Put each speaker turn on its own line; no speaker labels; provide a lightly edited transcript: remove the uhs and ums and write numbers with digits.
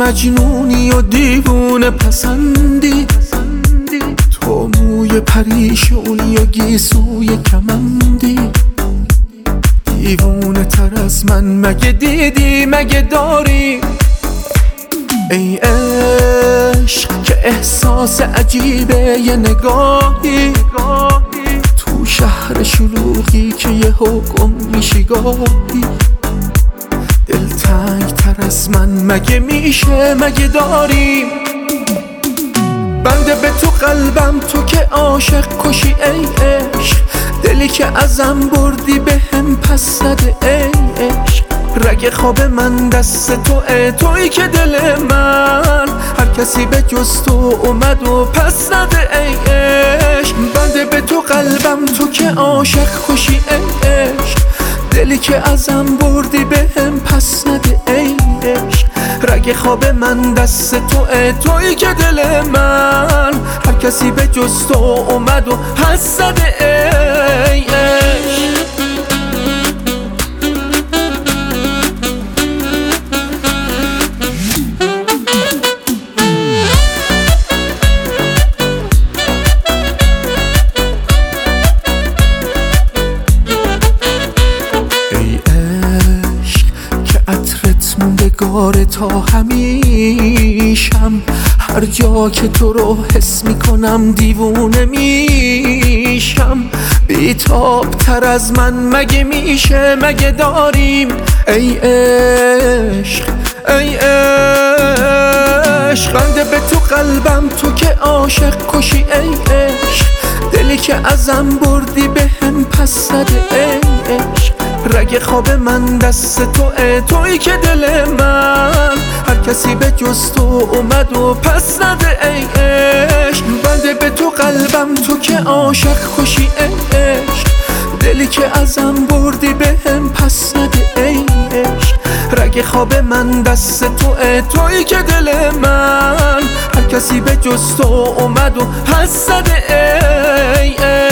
مجنونی و دیوونه پسندی، تو موی پریشونی و گیسوی کمندی. دیوونه تر از من مگه دیدی مگه داری؟ ای عشق که احساس عجیبه یه نگاهی، تو شهر شلوغی که یه حکم میشی گاهی. دلتنگ تر از من مگه میشه مگه داری؟ بنده به تو قلبم تو که عاشق کشی ای عشق، دلی که ازم بردی به هم پس نده ای عشق. رگ خواب من دست تویی که دل من هر کسی به جز تو اومد و پس نده ای عشق. بنده به تو قلبم تو که عاشق کشی ای عشق، دلی که ازم بردی به هم پس نده ای عشق. رگ خواب من دست تویی که دل من هر کسی به جز تو اومد و پس نده ای عشق. موندگار تا همیشم، هر جا که تو رو حس میکنم دیوونه میشم. بیتاب تر از من مگه میشه مگه داریم؟ ای عشق ای عشق، بنده به تو قلبم تو که عاشق کشی ای عشق، دلی که ازم بردی به هم پس نده ای عشق. رگ خواب من دست تویی که دل من هر کسی به جز تو اومد و پس نده ای عشق. بنده به تو قلبم تو که عاشق کشی ای عشق، دلی که ازم بردی به هم پس نده ای عشق. رگ خواب من دست تویی که دل من هر کسی به جز تو اومد و پس نده ای عشق.